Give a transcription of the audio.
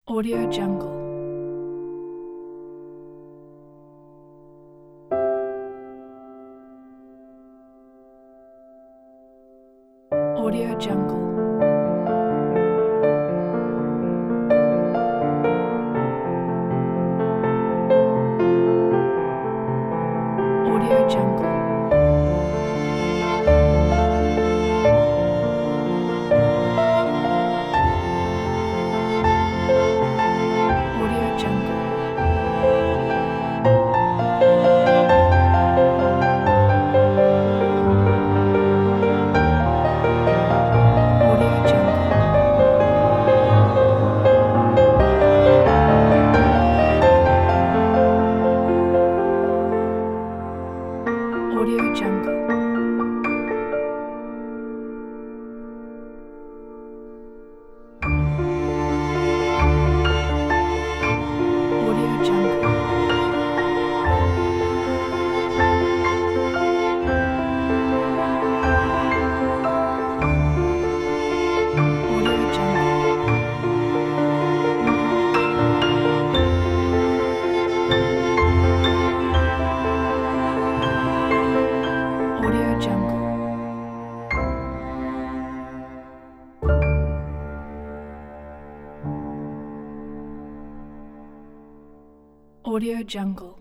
Audio Jungle. Audio Jungle. Audio Jungle. Audio Jungle. Audio Jungle. Audio Jungle. Audio Jungle. Audio Jungle. Audio Jungle.